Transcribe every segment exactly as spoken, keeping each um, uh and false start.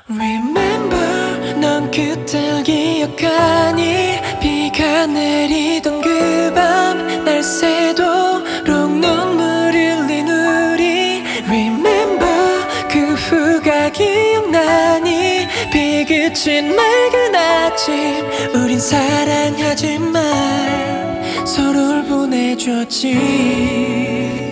Remember 넌 그댈 기억하니 비가 내리던 그 밤 날 새도록 눈물 흘린 우리 Remember 그 후가 기억나니 비 그친 맑은 아침 우린 사랑하지만 서로를 보내줬지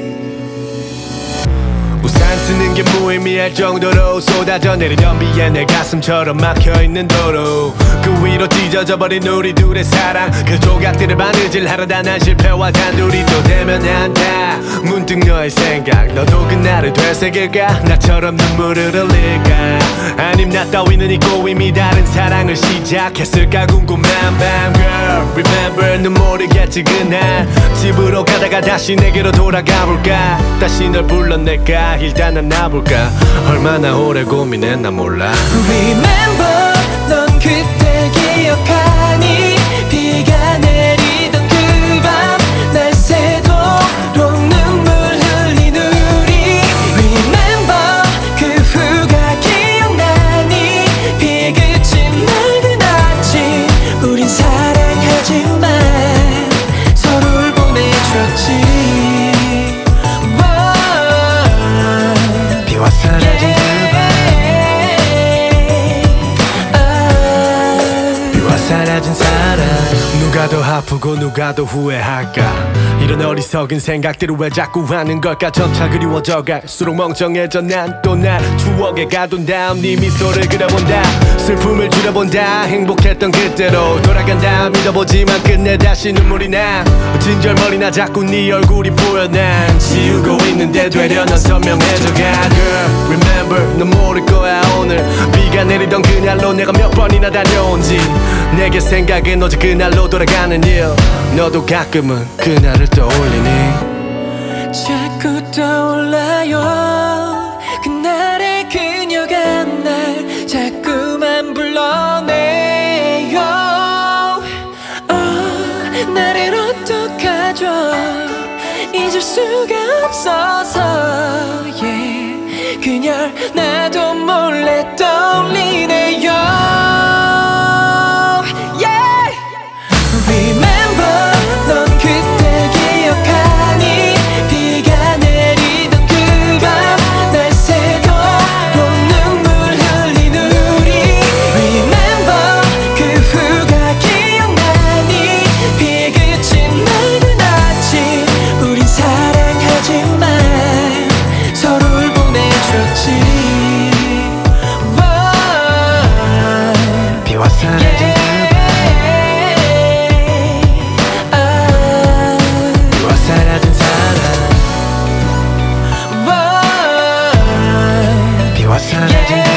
우산 쓰는 게 무의미할 정도로 쏟아져 내리던 비에 내 가슴처럼 막혀있는 도로 그 위로 찢어져 버린 우리 둘의 사랑 그 조각들을 바느질하러 난 실패와 단둘이 또 대면한다 문득 너의 생각 너도 그날을 되새길까 나처럼 눈물을 흘릴까 아님 나 따위는 잊고 이미 다른 사랑을 시작했을까 궁금한 밤 Girl remember 넌 모르겠지 그날 집으로 가다가 다시 내게로 돌아가 볼까 다시 널 불러낼까 일단 안아볼까 얼마나 오래 고민했나 몰라 Remember 넌 그댈 기억하니 비가 내리던 그 밤 날 새도록 눈물 흘린 우리 Remember 그 후가 기억나니 비 그친 맑은 아침 우린 사랑하지만 서로를 보내줬지 사라진 그 비와 사라진 사랑 누가 더 아프고 누가 더 후회할까 이런 어리석은 생각들을 왜 자꾸 하는 걸까 점차 그리워져 갈수록 멍청해져 난 또 날 추억에 가둔 다음 네 미소를 그려본다 슬픔을 줄여본다 행복했던 그때로 돌아간다 믿어보지만 끝내 다시 눈물이 나 진절머리나 자꾸 네 얼굴이 보여 난 지우고 있는데 되려 넌 선명해져가 Girl remember 넌 모를 거야 오늘 비가 내리던 그날로 내가 몇 번이나 다녀온지 내게 생각은 오직 그날로 돌아가는 일 너도 가끔은 그날을 떠올리니 자꾸 떠올라요 그날의 그녀가 날 자꾸만 불러내요 어, 나를 어떡하죠 잊을 수가 없어서 yeah. 그녀를 나도 몰래 떠올리네요 yeah. Remember 넌 그댈 기억하니 비가 내리던 그 밤 날 새도록 눈물 흘린 우리 Remember 그 후가 기억나니 비 그친 맑은 아침 우린 사랑하지만 서로를 보내줬지 비와 사라진 사라진 사랑 비와 사라진